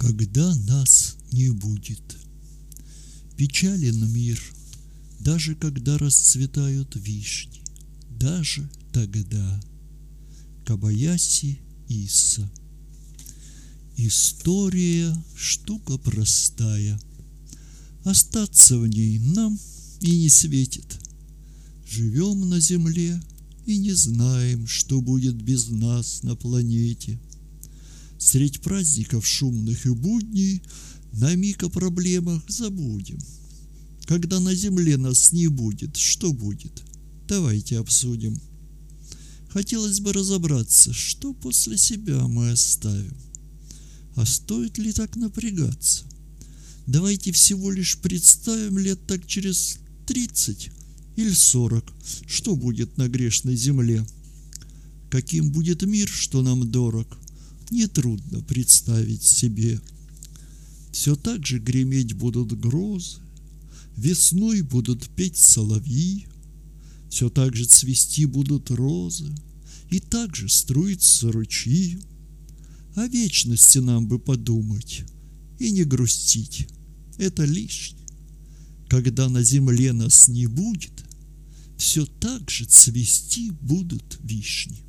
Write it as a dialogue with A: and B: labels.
A: когда нас не будет. Печален мир, даже когда расцветают вишни, даже тогда. Кобаяси Иса. История штука простая, остаться в ней нам и не светит. Живем на земле и не знаем, что будет без нас на планете. Средь праздников шумных и будней на миг о проблемах забудем. Когда на земле нас не будет, что будет? Давайте обсудим. Хотелось бы разобраться, что после себя мы оставим. А стоит ли так напрягаться? Давайте всего лишь представим лет так через 30 или 40, что будет на грешной земле. Каким будет мир, что нам дорог, нетрудно представить себе. Все так же греметь будут грозы, весной будут петь соловьи, все так же цвести будут розы, и так же струиться ручьи. О вечности нам бы подумать и не грустить, это лишнее. Когда на земле нас не будет, все так же цвести будут вишни.